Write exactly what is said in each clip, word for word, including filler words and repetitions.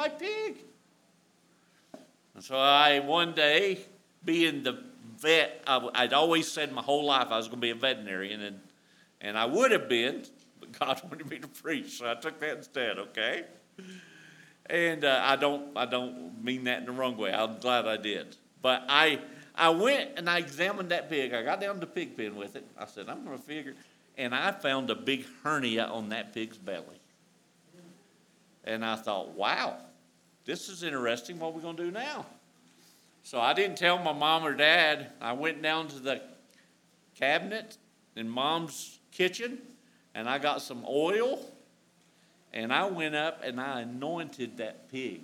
my pig. And so I, one day, being the vet, I, I'd always said my whole life I was going to be a veterinarian, and, and I would have been, but God wanted me to preach, so I took that instead, okay? And uh, I don't I don't mean that in the wrong way. I'm glad I did. But I I went and I examined that pig. I got down to the pig pen with it. I said, I'm going to figure. And I found a big hernia on that pig's belly. And I thought, wow, this is interesting. What are we going to do now? So I didn't tell my mom or dad. I went down to the cabinet in Mom's kitchen, and I got some oil. And I went up and I anointed that pig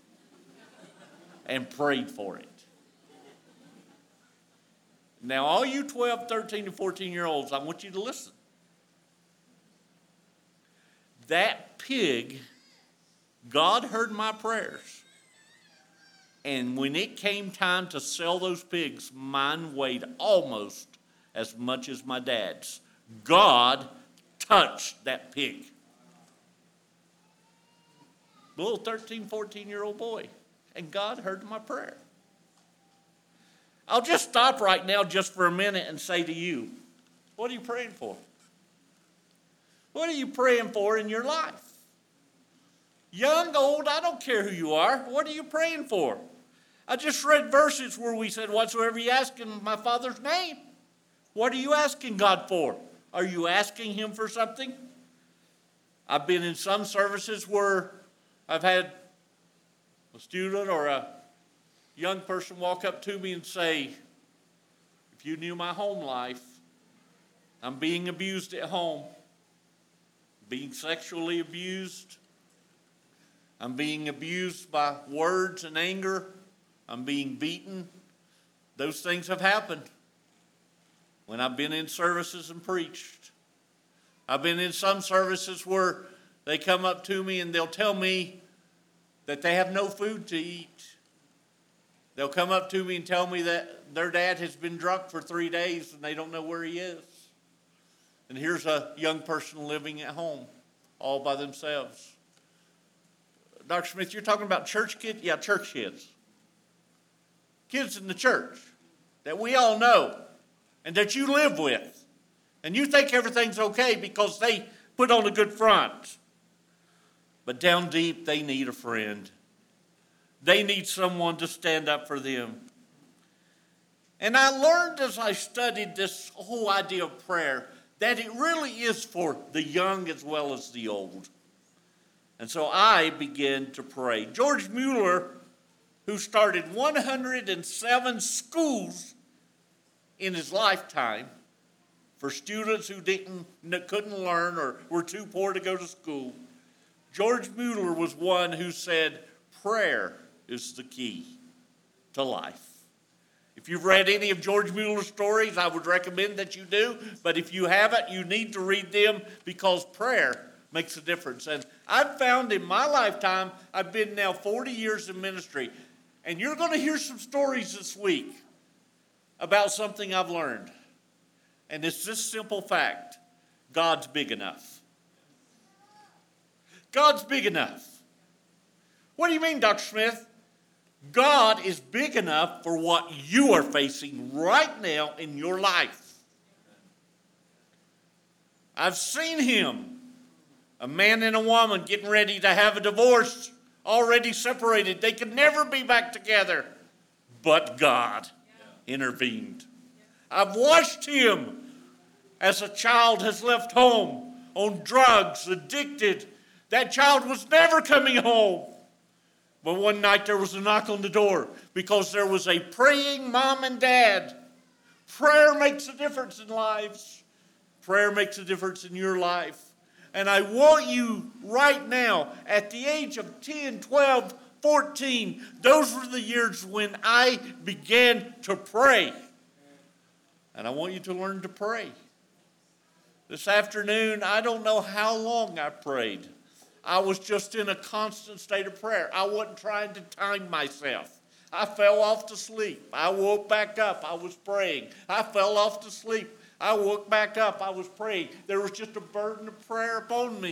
and prayed for it. Now, all you twelve, thirteen, and fourteen-year-olds, I want you to listen. That pig, God heard my prayers. And when it came time to sell those pigs, mine weighed almost as much as my dad's. God touched that pig. Little thirteen, fourteen-year-old boy. And God heard my prayer. I'll just stop right now just for a minute and say to you, what are you praying for? What are you praying for in your life? Young, old, I don't care who you are. What are you praying for? I just read verses where we said, whatsoever you ask in my Father's name. What are you asking God for? Are you asking him for something? I've been in some services where I've had a student or a young person walk up to me and say, if you knew my home life, I'm being abused at home, being sexually abused, I'm being abused by words and anger, I'm being beaten. Those things have happened when I've been in services and preached. I've been in some services where they come up to me and they'll tell me that they have no food to eat. They'll come up to me and tell me that their dad has been drunk for three days and they don't know where he is. And here's a young person living at home all by themselves. Doctor Smith, you're talking about church kids? Yeah, church kids. Kids in the church that we all know and that you live with. And you think everything's okay because they put on a good front. But down deep, they need a friend. They need someone to stand up for them. And I learned as I studied this whole idea of prayer that it really is for the young as well as the old. And so I began to pray. George Mueller, who started one hundred seven schools in his lifetime for students who didn't, couldn't learn or were too poor to go to school, George Mueller was one who said, prayer is the key to life. If you've read any of George Mueller's stories, I would recommend that you do. But if you haven't, you need to read them because prayer makes a difference. And I've found in my lifetime, I've been now forty years in ministry, and you're going to hear some stories this week about something I've learned. And it's this simple fact: God's big enough. God's big enough. What do you mean, Doctor Smith? God is big enough for what you are facing right now in your life. I've seen him, a man and a woman getting ready to have a divorce, already separated. They could never be back together, but God intervened. I've watched him as a child has left home on drugs, addicted. That child was never coming home. But one night there was a knock on the door because there was a praying mom and dad. Prayer makes a difference in lives. Prayer makes a difference in your life. And I want you right now, at the age of ten, twelve, fourteen, those were the years when I began to pray. And I want you to learn to pray. This afternoon, I don't know how long I prayed. I was just in a constant state of prayer. I wasn't trying to time myself. I fell off to sleep. I woke back up. I was praying. I fell off to sleep. I woke back up. I was praying. There was just a burden of prayer upon me.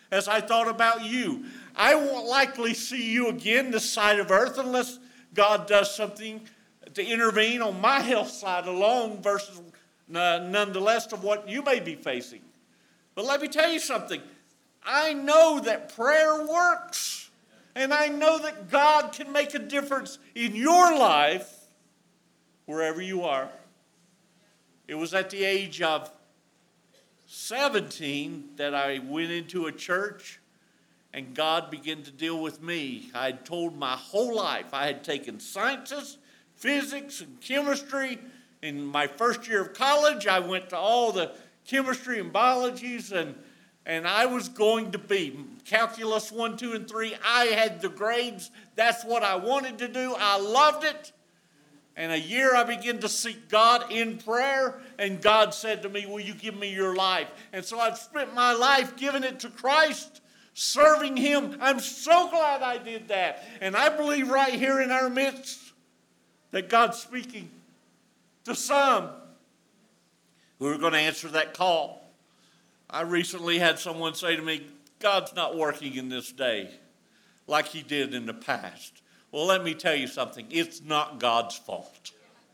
as I thought about you. I won't likely see you again this side of earth unless God does something to intervene on my health side alone versus uh, nonetheless of what you may be facing. But let me tell you something. I know that prayer works. And I know that God can make a difference in your life wherever you are. It was at the age of seventeen that I went into a church and God began to deal with me. I had told my whole life. I had taken sciences, physics, and chemistry. In my first year of college, I went to all the chemistry and biologies, and, and I was going to be calculus one, two, and three. I had the grades. That's what I wanted to do. I loved it. And a year I began to seek God in prayer, and God said to me, will you give me your life? And so I've spent my life giving it to Christ, serving Him. I'm so glad I did that. And I believe right here in our midst that God's speaking to some who are going to answer that call. I recently had someone say to me, God's not working in this day like He did in the past. Well, let me tell you something. It's not God's fault.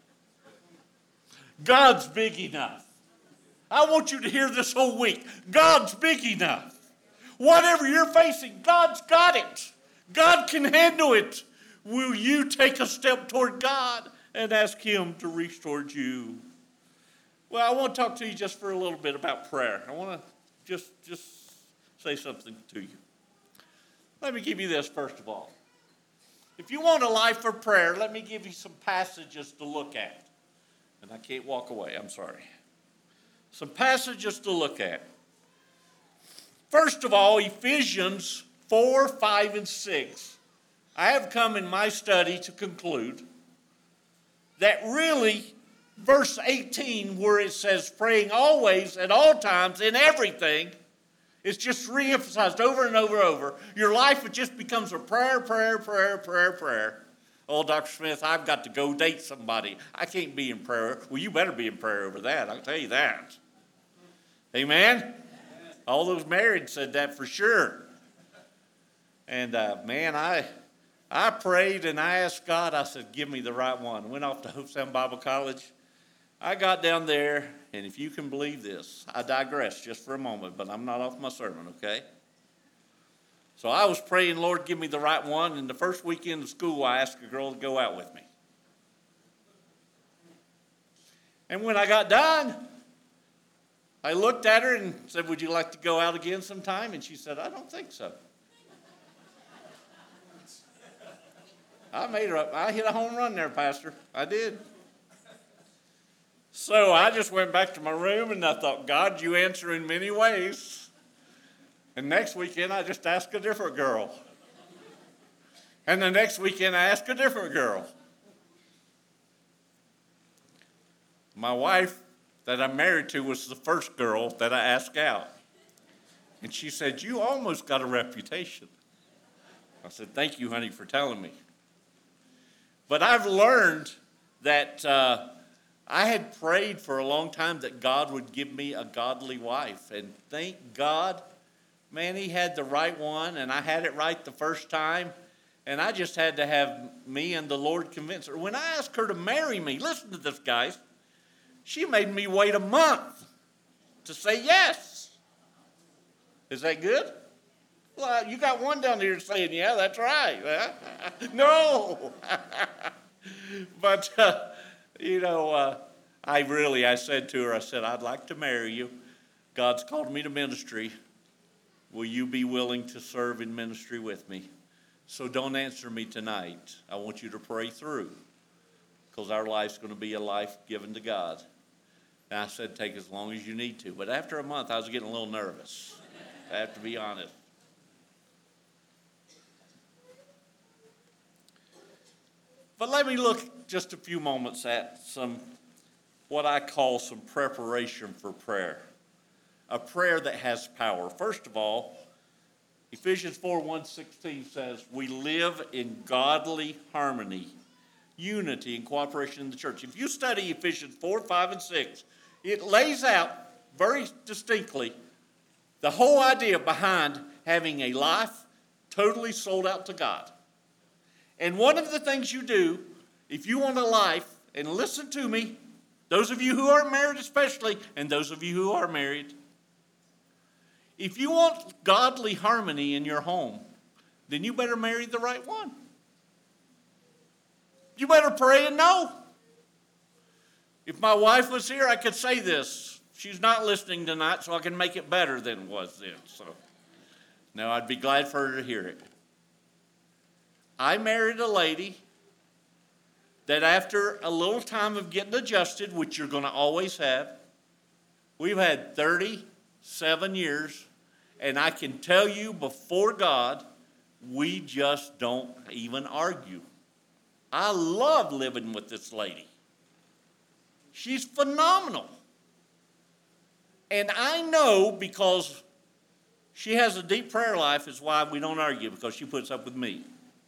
God's big enough. I want you to hear this whole week. God's big enough. Whatever you're facing, God's got it. God can handle it. Will you take a step toward God and ask Him to reach towards you? Well, I want to talk to you just for a little bit about prayer. I want to just, just say something to you. Let me give you this first of all. If you want a life for prayer, let me give you some passages to look at. And I can't walk away, I'm sorry. Some passages to look at. First of all, Ephesians four, five, and six. I have come in my study to conclude that really verse eighteen, where it says praying always, at all times, in everything, it's just re-emphasized over and over and over. Your life, it just becomes a prayer, prayer, prayer, prayer, prayer. Oh, Doctor Smith, I've got to go date somebody. I can't be in prayer. Well, you better be in prayer over that. I'll tell you that. Amen? Amen. All those married said that for sure. And, uh, man, I I prayed and I asked God. I said, give me the right one. Went off to Hope Sound Bible College. I got down there, and if you can believe this, I digress just for a moment, but I'm not off my sermon, okay? So I was praying, Lord, give me the right one, and the first weekend of school, I asked a girl to go out with me. And when I got done, I looked at her and said, would you like to go out again sometime? And she said, I don't think so. I made her up. I hit a home run there, Pastor. I did. So I just went back to my room and I thought, God, you answer in many ways. And next weekend, I just asked a different girl. And the next weekend, I asked a different girl. My wife that I'm married to was the first girl that I asked out. And she said, you almost got a reputation. I said, thank you, honey, for telling me. But I've learned that uh, I had prayed for a long time that God would give me a godly wife. And thank God, man, He had the right one, and I had it right the first time. And I just had to have me and the Lord convince her. When I asked her to marry me, listen to this, guys, she made me wait a month to say yes. Is that good? Well, you got one down here saying, yeah, that's right. No. But, uh, you know, uh, I really, I said to her, I said, I'd like to marry you. God's called me to ministry. Will you be willing to serve in ministry with me? So don't answer me tonight. I want you to pray through, because our life's going to be a life given to God. And I said, take as long as you need to. But after a month, I was getting a little nervous. I have to be honest. But let me look just a few moments at some, what I call some preparation for prayer. A prayer that has power. First of all, Ephesians four, one, sixteen says, we live in godly harmony, unity, and cooperation in the church. If you study Ephesians four, five, and six, it lays out very distinctly the whole idea behind having a life totally sold out to God. And one of the things you do, if you want a life, and listen to me, those of you who are married especially, and those of you who are married, if you want godly harmony in your home, then you better marry the right one. You better pray and know. If my wife was here, I could say this. She's not listening tonight, so I can make it better than it was then. So, no, I'd be glad for her to hear it. I married a lady that after a little time of getting adjusted, which you're going to always have, we've had thirty-seven years, and I can tell you before God, we just don't even argue. I love living with this lady. She's phenomenal. And I know because she has a deep prayer life is why we don't argue, because she puts up with me.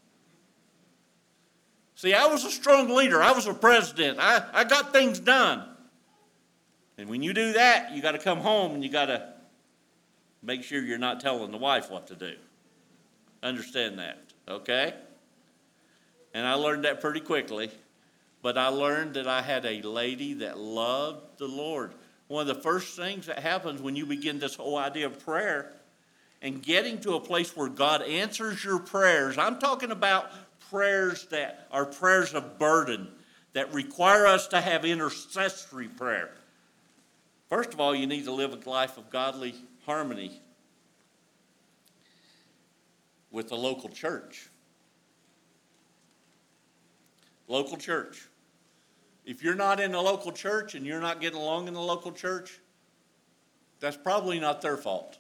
See, I was a strong leader. I was a president. I, I got things done. And when you do that, you got to come home and you got to make sure you're not telling the wife what to do. Understand that, okay? And I learned that pretty quickly. But I learned that I had a lady that loved the Lord. One of the first things that happens when you begin this whole idea of prayer and getting to a place where God answers your prayers, I'm talking about prayers that are prayers of burden, that require us to have intercessory prayer. First of all, you need to live a life of godly harmony with the local church. Local church. If you're not in the local church and you're not getting along in the local church, that's probably not their fault.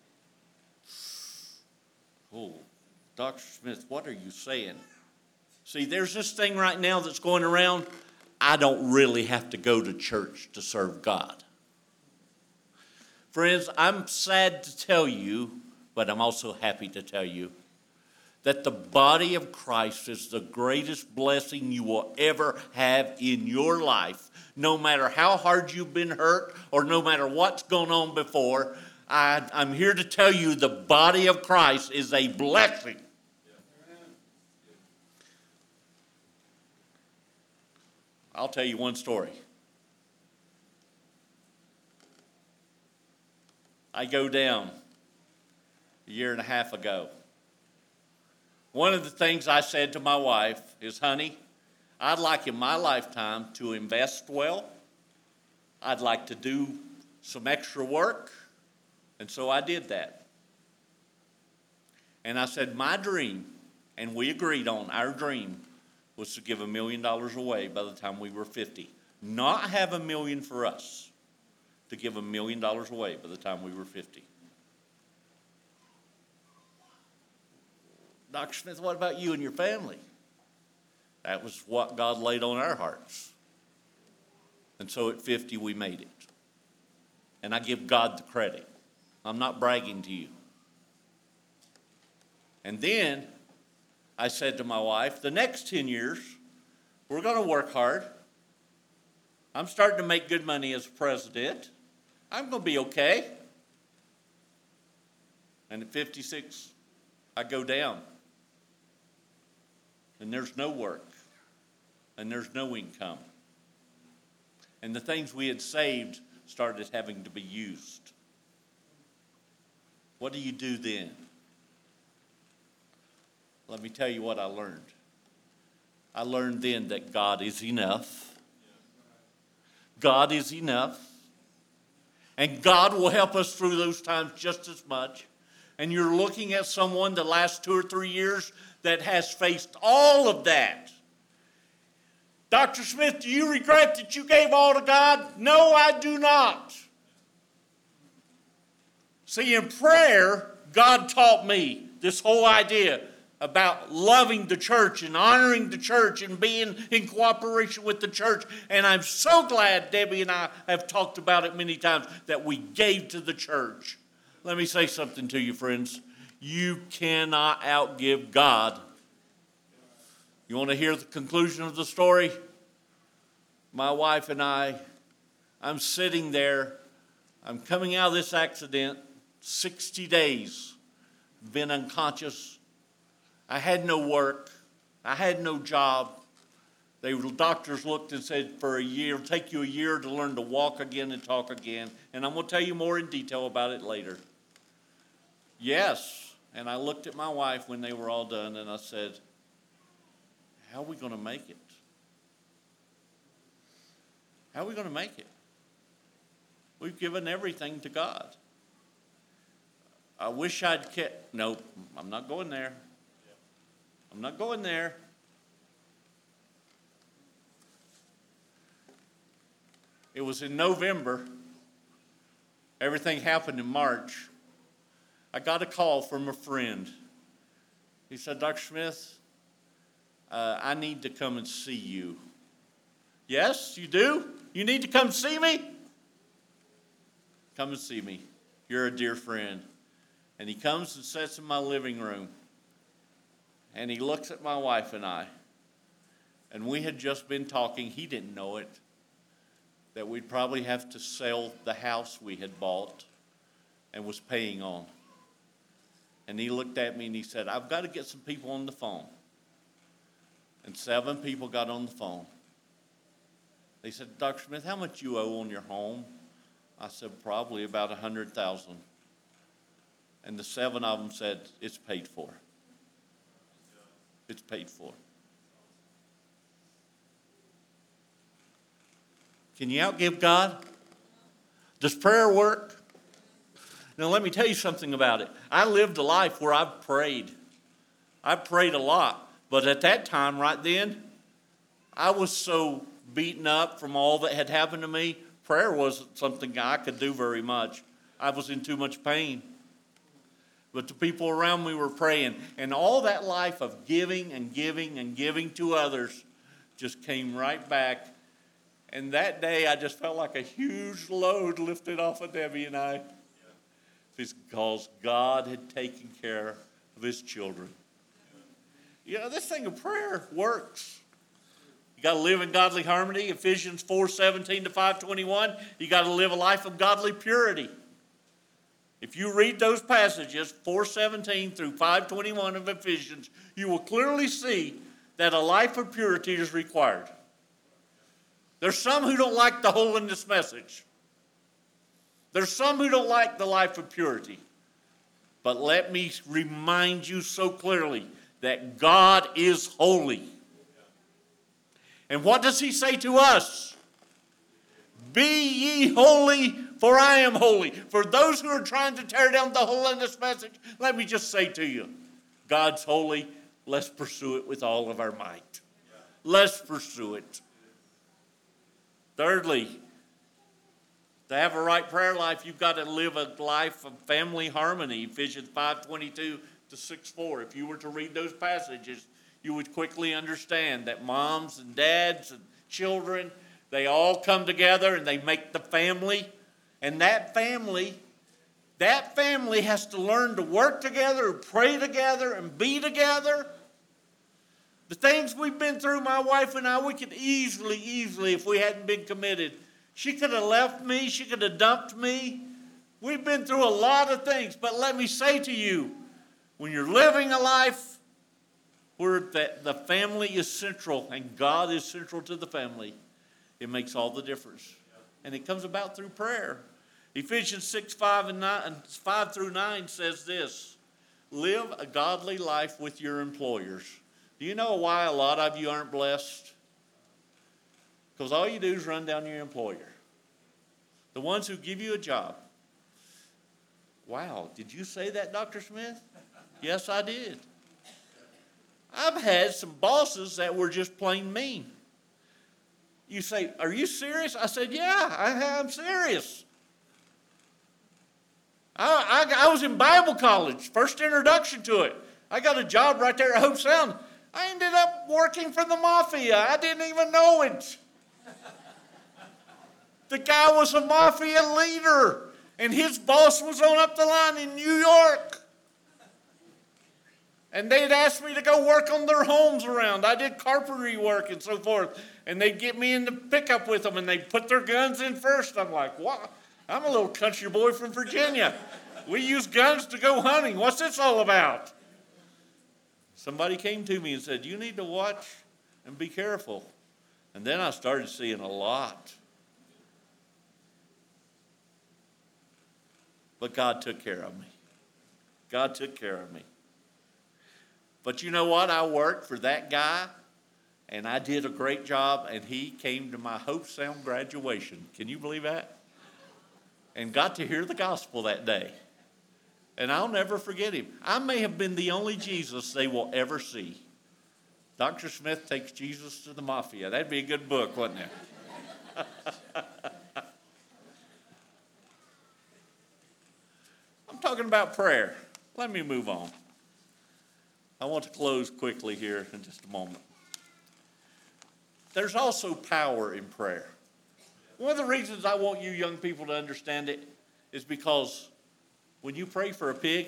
Oh, Doctor Smith, what are you saying? See, there's this thing right now that's going around. I don't really have to go to church to serve God. Friends, I'm sad to tell you, but I'm also happy to tell you, that the body of Christ is the greatest blessing you will ever have in your life. No matter how hard you've been hurt or no matter what's gone on before, I, I'm here to tell you the body of Christ is a blessing. I'll tell you one story. I go down a year and a half ago. One of the things I said to my wife is, honey, I'd like in my lifetime to invest well. I'd like to do some extra work. And so I did that. And I said, my dream, and we agreed on our dream, was to give a million dollars away by the time we were fifty. Not have a million for us, to give a million dollars away by the time we were fifty. Doctor Smith, what about you and your family? That was what God laid on our hearts. And so at fifty, we made it. And I give God the credit. I'm not bragging to you. And then I said to my wife, the next ten years, we're going to work hard. I'm starting to make good money as president. I'm going to be okay. And at fifty-six, I go down. And there's no work. And there's no income. And the things we had saved started having to be used. What do you do then? Let me tell you what I learned. I learned then that God is enough. God is enough. And God will help us through those times just as much. And you're looking at someone the last two or three years that has faced all of that. Doctor Smith, do you regret that you gave all to God? No, I do not. See, in prayer, God taught me this whole idea about loving the church and honoring the church and being in cooperation with the church. And I'm so glad Debbie and I have talked about it many times that we gave to the church. Let me say something to you, friends. You cannot outgive God. You want to hear the conclusion of the story? My wife and I, I'm sitting there. I'm coming out of this accident, sixty days been unconscious. I had no work. I had no job. The doctors looked and said, for a year, it'll take you a year to learn to walk again and talk again. And I'm going to tell you more in detail about it later. Yes. And I looked at my wife when they were all done, and I said, how are we going to make it? How are we going to make it? We've given everything to God. I wish I'd kept, nope, I'm not going there. I'm not going there. It was in November. Everything happened in March. I got a call from a friend. He said, Doctor Smith, uh, I need to come and see you. Yes, you do? You need to come see me? Come and see me. You're a dear friend. And he comes and sits in my living room. And he looks at my wife and I. And we had just been talking. He didn't know it. That we'd probably have to sell the house we had bought and was paying on. And he looked at me and he said, I've got to get some people on the phone. And seven people got on the phone. They said, Doctor Smith, how much you owe on your home? I said, probably about one hundred thousand dollars. And the seven of them said, it's paid for. It's paid for. Can you outgive God? Does prayer work? Now, let me tell you something about it. I lived a life where I've prayed. I prayed a lot. But at that time, right then, I was so beaten up from all that had happened to me, prayer wasn't something I could do very much. I was in too much pain. But the people around me were praying. And all that life of giving and giving and giving to others just came right back. And that day, I just felt like a huge load lifted off of Debbie and I. It's because God had taken care of his children. You know, this thing of prayer works. You got to live in godly harmony. Ephesians four seventeen to five twenty-one. You got to live a life of godly purity. If you read those passages, four seventeen through five twenty-one of Ephesians, you will clearly see that a life of purity is required. There's some who don't like the holiness message. There's some who don't like the life of purity. But let me remind you so clearly that God is holy. And what does he say to us? Be ye holy, for I am holy. For those who are trying to tear down the holiness message, let me just say to you, God's holy. Let's pursue it with all of our might. Let's pursue it. Thirdly, to have a right prayer life, you've got to live a life of family harmony. Ephesians five twenty-two to six four. If you were to read those passages, you would quickly understand that moms and dads and children, they all come together and they make the family. And that family, that family has to learn to work together, pray together, and be together. The things we've been through, my wife and I, we could easily, easily, if we hadn't been committed, she could have left me. She could have dumped me. We've been through a lot of things. But let me say to you, when you're living a life where the, the family is central and God is central to the family, it makes all the difference. And it comes about through prayer. Ephesians six, five, and nine, five through nine says this: live a godly life with your employers. Do you know why a lot of you aren't blessed? Because all you do is run down your employer. The ones who give you a job. Wow, did you say that, Doctor Smith? Yes, I did. I've had some bosses that were just plain mean. You say, are you serious? I said, yeah, I, I'm serious. I, I, I was in Bible college, first introduction to it. I got a job right there at Hope Sound. I ended up working for the mafia. I didn't even know it. The guy was a mafia leader, and his boss was on up the line in New York. And they'd asked me to go work on their homes around. I did carpentry work and so forth. And they'd get me in the pickup with them, and they'd put their guns in first. I'm like, what? I'm a little country boy from Virginia. We use guns to go hunting. What's this all about? Somebody came to me and said, you need to watch and be careful. And then I started seeing a lot. But God took care of me. God took care of me. But you know what? I worked for that guy, and I did a great job, and he came to my Hope Sound graduation. Can you believe that? And got to hear the gospel that day. And I'll never forget him. I may have been the only Jesus they will ever see. Doctor Smith Takes Jesus to the Mafia. That'd be a good book, wouldn't it? I'm talking about prayer. Let me move on. I want to close quickly here in just a moment. There's also power in prayer. One of the reasons I want you young people to understand it is because when you pray for a pig,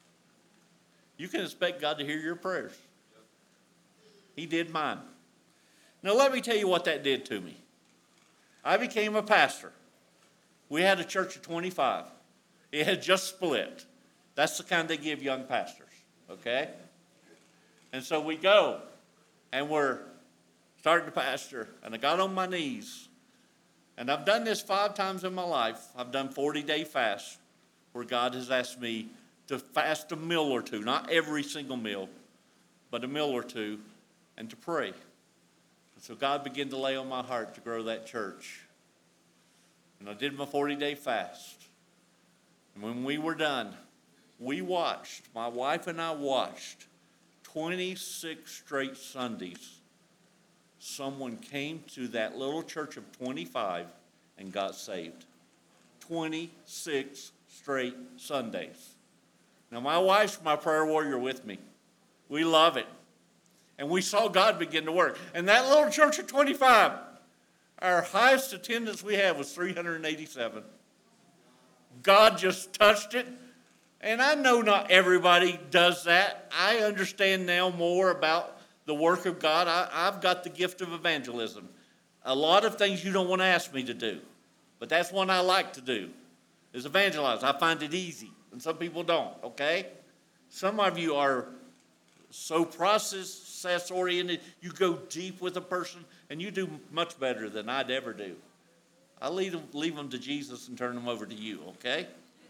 you can expect God to hear your prayers. He did mine. Now let me tell you what that did to me. I became a pastor. We had a church of twenty-five. It had just split. That's the kind they give young pastors, okay? And so we go, and we're starting to pastor, and I got on my knees. And I've done this five times in my life. I've done forty-day fasts where God has asked me to fast a meal or two, not every single meal, but a meal or two, and to pray. And so God began to lay on my heart to grow that church. And I did my forty-day fast. And when we were done, we watched, my wife and I watched, twenty-six straight Sundays. Someone came to that little church of twenty-five and got saved. twenty-six straight Sundays. Now, my wife's my prayer warrior with me. We love it. And we saw God begin to work. And that little church of twenty-five, our highest attendance we had was three hundred eighty-seven. God just touched it. And I know not everybody does that. I understand now more about the work of God. I, I've got the gift of evangelism. A lot of things you don't want to ask me to do. But that's one I like to do, is evangelize. I find it easy. And some people don't, okay? Some of you are so process-oriented, you go deep with a person, and you do much better than I'd ever do. I leave them, leave them to Jesus and turn them over to you, okay?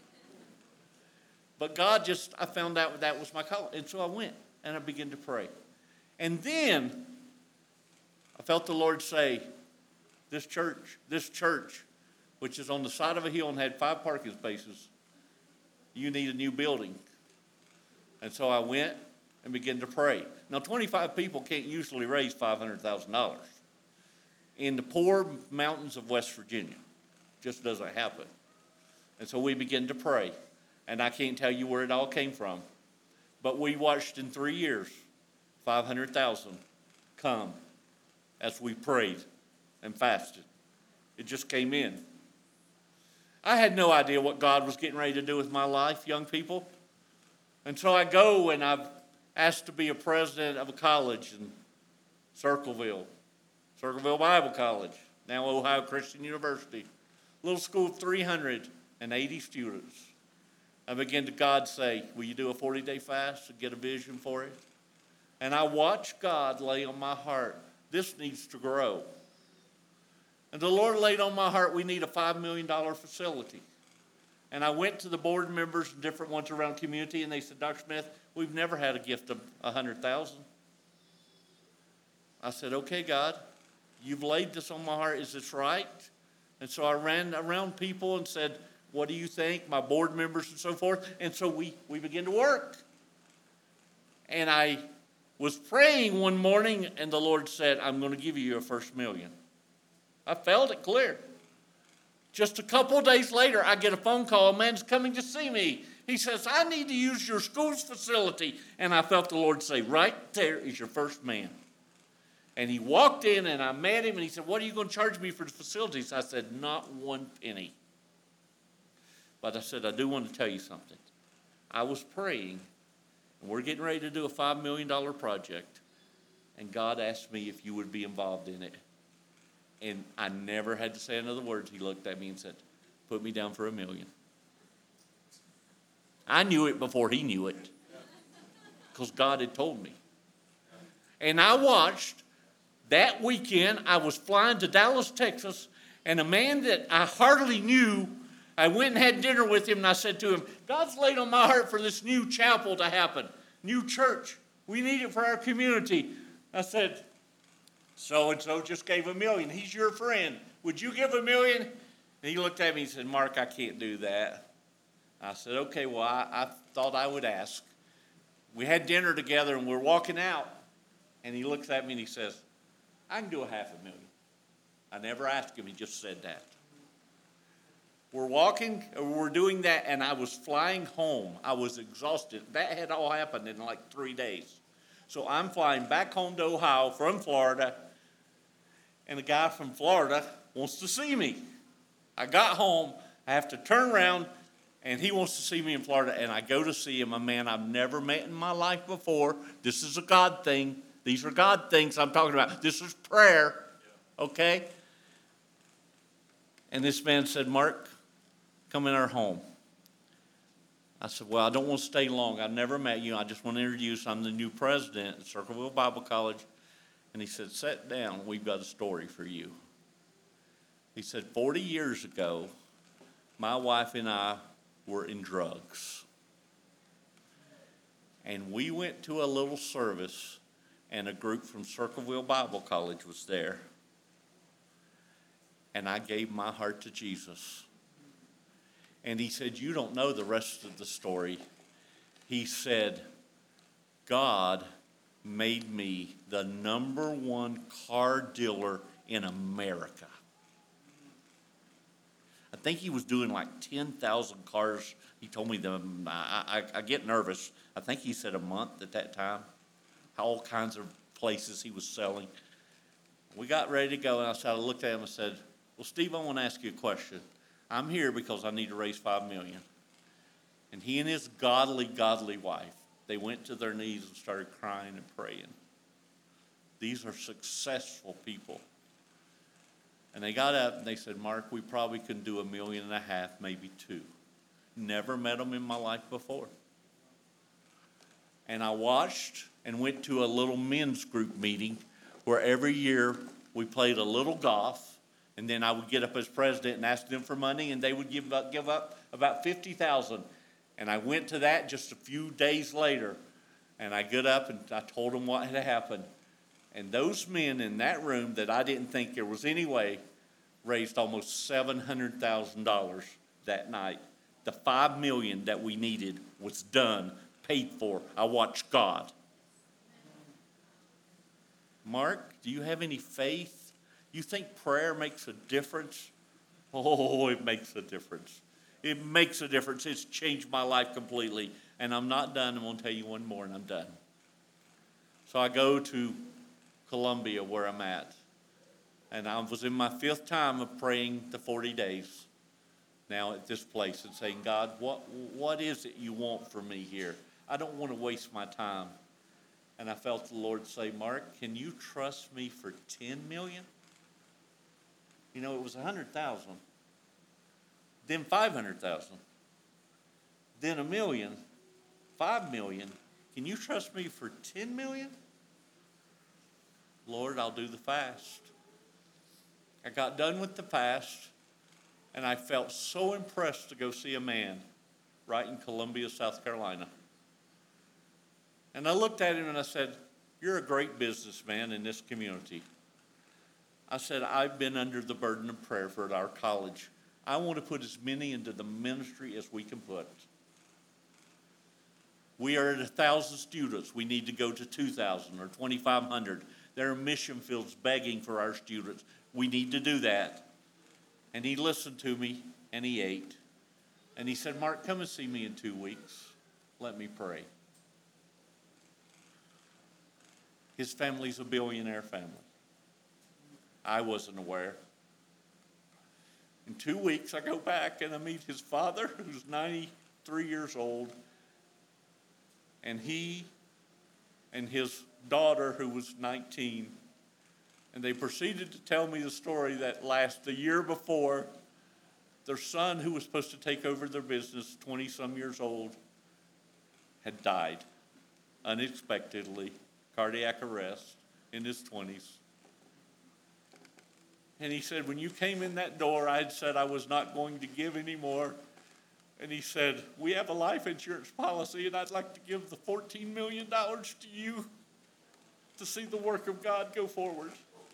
But God just, I found out that was my call. And so I went, and I began to pray. And then I felt the Lord say, this church, this church, which is on the side of a hill and had five parking spaces, you need a new building. And so I went and began to pray. Now, twenty-five people can't usually raise five hundred thousand dollars. In the poor mountains of West Virginia, just doesn't happen. And so we began to pray. And I can't tell you where it all came from. But we watched in three years, five hundred thousand come as we prayed and fasted. It just came in. I had no idea what God was getting ready to do with my life, young people. And so I go and I've asked to be a president of a college in Circleville, Circleville Bible College, now Ohio Christian University, little school of three hundred eighty students. I began to God say, will you do a forty-day fast to get a vision for it? And I watched God lay on my heart, this needs to grow. And the Lord laid on my heart, we need a five million dollars facility. And I went to the board members and different ones around the community, and they said, Doctor Smith, we've never had a gift of one hundred thousand dollars. I said, okay, God, you've laid this on my heart. Is this right? And so I ran around people and said, what do you think? My board members and so forth. And so we, we began to work. And I was praying one morning, and the Lord said, I'm going to give you your first million. I felt it clear. Just a couple of days later, I get a phone call. A man's coming to see me. He says, I need to use your school's facility. And I felt the Lord say, right there is your first man. And he walked in, and I met him, and he said, what are you going to charge me for the facilities? I said, not one penny. But I said, I do want to tell you something. I was praying, and we're getting ready to do a five million dollars project. And God asked me if you would be involved in it. And I never had to say another word. He looked at me and said, put me down for a million. I knew it before he knew it because God had told me. And I watched that weekend. I was flying to Dallas, Texas, and a man that I hardly knew, I went and had dinner with him, and I said to him, God's laid on my heart for this new chapel to happen, new church. We need it for our community. I said, so-and-so just gave a million. He's your friend. Would you give a million? And he looked at me and said, Mark, I can't do that. I said, okay, well, I, I thought I would ask. We had dinner together, and we're walking out, and he looks at me and he says, I can do a half a million. I never asked him. He just said that. We're walking, we're doing that, and I was flying home. I was exhausted. That had all happened in like three days. So I'm flying back home to Ohio from Florida, and a guy from Florida wants to see me. I got home. I have to turn around, and he wants to see me in Florida, and I go to see him, a man I've never met in my life before. This is a God thing. These are God things I'm talking about. This is prayer, okay? And this man said, Mark, come in our home. I said, well, I don't want to stay long. I've never met you. I just want to introduce you. I'm the new president at Circleville Bible College. And he said, sit down. We've got a story for you. He said, forty years ago, my wife and I were in drugs. And we went to a little service, and a group from Circleville Bible College was there. And I gave my heart to Jesus. And he said, you don't know the rest of the story. He said, God made me the number one car dealer in America. I think he was doing like ten thousand cars. He told me them. I, I, I get nervous. I think he said a month at that time. All kinds of places he was selling. We got ready to go, and I, said, I looked at him and said, well, Steve, I want to ask you a question. I'm here because I need to raise five million dollars. And he and his godly, godly wife, they went to their knees and started crying and praying. These are successful people. And they got up and they said, Mark, we probably can do a million and a half, maybe two. Never met them in my life before. And I watched and went to a little men's group meeting where every year we played a little golf. And then I would get up as president and ask them for money, and they would give up, give up about fifty thousand dollars. And I went to that just a few days later, and I got up and I told them what had happened. And those men in that room that I didn't think there was any way raised almost seven hundred thousand dollars that night. The five million dollars that we needed was done, paid for. I watched God. Mark, do you have any faith? You think prayer makes a difference? Oh, it makes a difference. It makes a difference. It's changed my life completely. And I'm not done. I'm going to tell you one more, and I'm done. So I go to Columbia, where I'm at. And I was in my fifth time of praying the forty days now at this place and saying, God, what, what is it you want from me here? I don't want to waste my time. And I felt the Lord say, Mark, can you trust me for ten million dollars? You know, it was one hundred thousand dollars, then five hundred thousand dollars, then a million, five million dollars. Can you trust me for ten million dollars? Lord, I'll do the fast. I got done with the fast, and I felt so impressed to go see a man right in Columbia, South Carolina. And I looked at him and I said, you're a great businessman in this community. I said, I've been under the burden of prayer for our college. I want to put as many into the ministry as we can put. We are at one thousand students. We need to go to two thousand or twenty-five hundred. There are mission fields begging for our students. We need to do that. And he listened to me, and he ate. And he said, Mark, come and see me in two weeks. Let me pray. His family's a billionaire family. I wasn't aware. In two weeks, I go back and I meet his father, who's ninety-three years old, and he and his daughter, who was nineteen. And they proceeded to tell me the story that last, the year before, their son, who was supposed to take over their business, twenty-some years old, had died unexpectedly, cardiac arrest, in his twenties. And he said, when you came in that door, I had said I was not going to give anymore. And he said, we have a life insurance policy, and I'd like to give the fourteen million dollars to you to see the work of God go forward.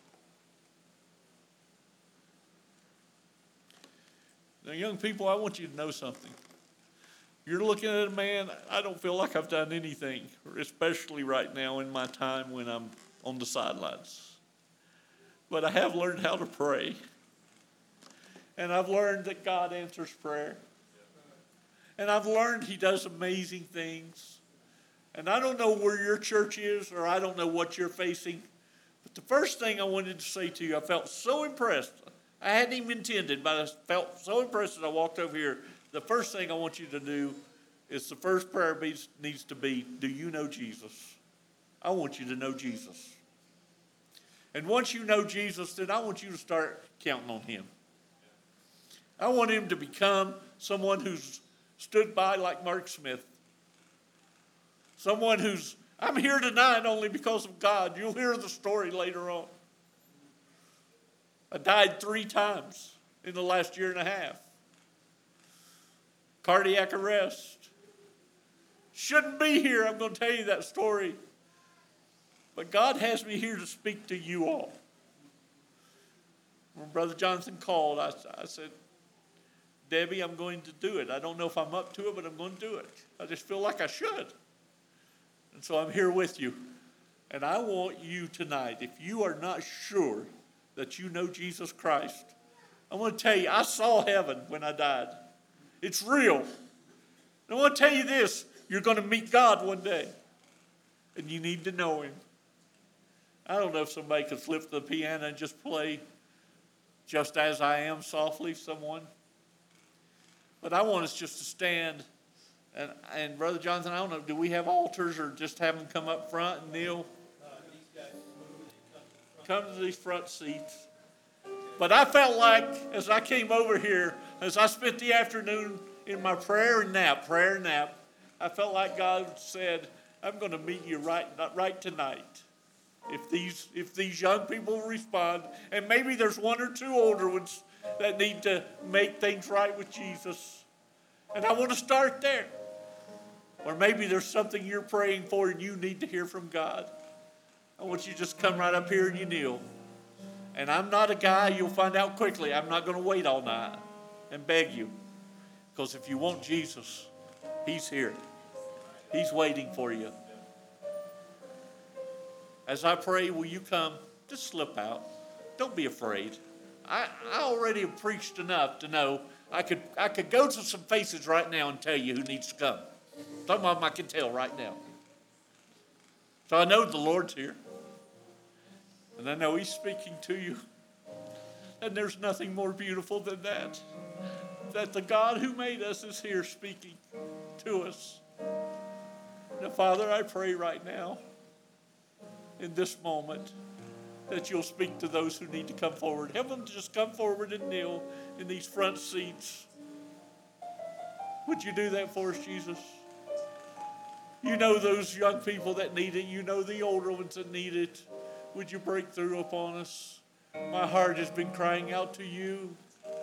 Now, young people, I want you to know something. You're looking at a man, I don't feel like I've done anything, especially right now in my time when I'm on the sidelines. But I have learned how to pray. And I've learned that God answers prayer. And I've learned he does amazing things. And I don't know where your church is, or I don't know what you're facing. But the first thing I wanted to say to you, I felt so impressed. I hadn't even intended, but I felt so impressed as I walked over here. The first thing I want you to do is the first prayer needs to be, do you know Jesus? I want you to know Jesus. And once you know Jesus, then I want you to start counting on him. I want him to become someone who's stood by like Mark Smith. Someone who's, I'm here tonight only because of God. You'll hear the story later on. I died three times in the last year and a half. Cardiac arrest. Shouldn't be here. I'm going to tell you that story. But God has me here to speak to you all. When Brother Jonathan called, I, I said, Debbie, I'm going to do it. I don't know if I'm up to it, but I'm going to do it. I just feel like I should. And so I'm here with you. And I want you tonight, if you are not sure that you know Jesus Christ, I want to tell you, I saw heaven when I died. It's real. And I want to tell you this, you're going to meet God one day. And you need to know him. I don't know if somebody could flip the piano and just play Just As I Am softly, someone. But I want us just to stand. And, and Brother Jonathan, I don't know, do we have altars or just have them come up front and kneel? Come to these front seats. But I felt like as I came over here, as I spent the afternoon in my prayer and nap, prayer and nap, I felt like God said, I'm going to meet you right, right tonight. If these, if these young people respond, and maybe there's one or two older ones that need to make things right with Jesus. And I want to start there. Or maybe there's something you're praying for and you need to hear from God. I want you to just come right up here and you kneel. And I'm not a guy, you'll find out quickly, I'm not going to wait all night and beg you. Because if you want Jesus, he's here. He's waiting for you. As I pray, will you come? Just slip out. Don't be afraid. I, I already have preached enough to know I could I could go to some faces right now and tell you who needs to come. Some of them I can tell right now. So I know the Lord's here. And I know he's speaking to you. And there's nothing more beautiful than that. That the God who made us is here speaking to us. Now, Father, I pray right now, in this moment, that you'll speak to those who need to come forward. Have them just come forward and kneel in these front seats. Would you do that for us, Jesus? You know those young people that need it. You know the older ones that need it. Would you break through upon us? My heart has been crying out to you.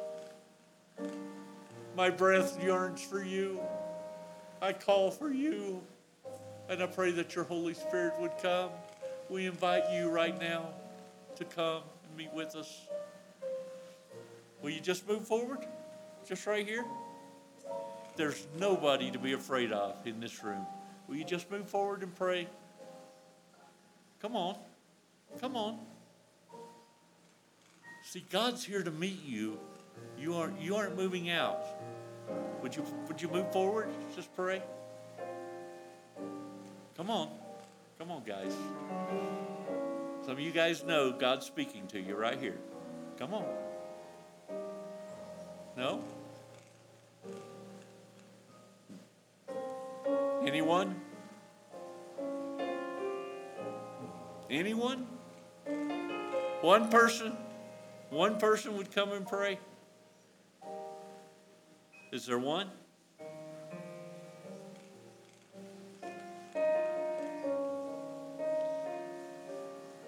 My breath yearns for you. I call for you. And I pray that your Holy Spirit would come. We invite you right now to come and meet with us. Will you just move forward? Just right here? There's nobody to be afraid of in this room. Will you just move forward and pray? Come on. Come on. See, God's here to meet you. You aren't, you aren't moving out. Would you, would you move forward? Just pray. Come on. Come on, guys. Some of you guys know God's speaking to you right here. Come on. No? Anyone? Anyone? One person? One person would come and pray? Is there one?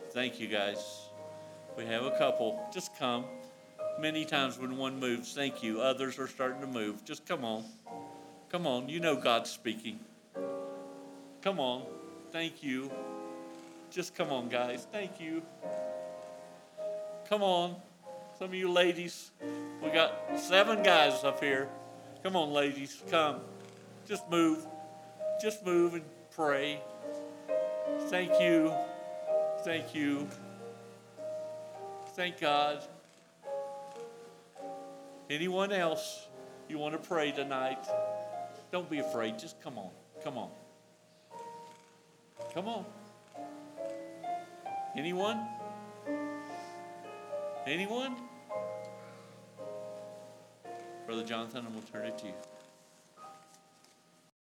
Thank you, guys. We have a couple. Just come. Many times when one moves, thank you. Others are starting to move. Just come on. Come on. You know God's speaking. Come on. Thank you. Just come on, guys. Thank you. Come on. Some of you ladies. We got seven guys up here. Come on, ladies. Come. Just move. Just move and pray. Thank you. Thank you. Thank God. Anyone else you want to pray tonight? Don't be afraid. Just come on. Come on. Come on. Anyone? Anyone? Brother Jonathan, I'm going to turn it to you.